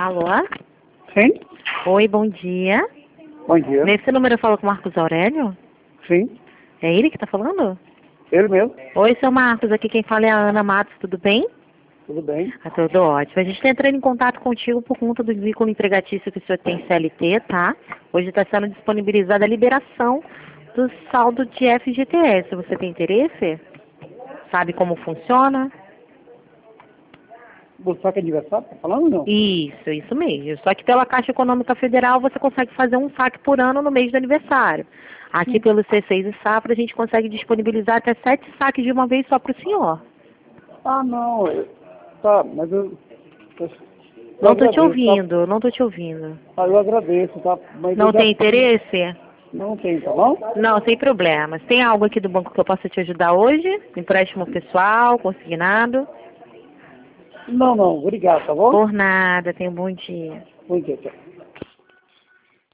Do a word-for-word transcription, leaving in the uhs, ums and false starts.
Alô? Sim? Oi, bom dia. Bom dia. Nesse número eu falo com o Marcos Aurélio? Sim, É ele que tá falando? ele mesmo. Oi, seu Marcos, aqui quem fala é a Ana Matos, tudo bem? Tudo bem. Tá tudo ótimo. A gente está entrando em contato contigo por conta do vínculo empregatício que o senhor tem C L T, tá? Hoje está sendo disponibilizada a liberação do saldo de F G T S. Você tem interesse? Sabe como funciona? Você sabe que é aniversário? Tá falando ou não? Isso, isso mesmo. Só que pela Caixa Econômica Federal você consegue fazer um saque por ano no mês do aniversário. Aqui pelo C seis e Safra a gente consegue disponibilizar até sete saques de uma vez só para o senhor. Ah, não. eu- Tá, mas eu... eu Não estou te agradeço, ouvindo, não estou te ouvindo. Tá? Ah, eu agradeço, tá? Mas eu Não já... tem interesse? Não tem, tá bom? Não, sem problemas. Tem algo aqui do banco que eu possa te ajudar hoje? Empréstimo pessoal, consignado? Não, não. Obrigado, tá bom? Por nada, tenha um bom dia. Bom dia, tchau.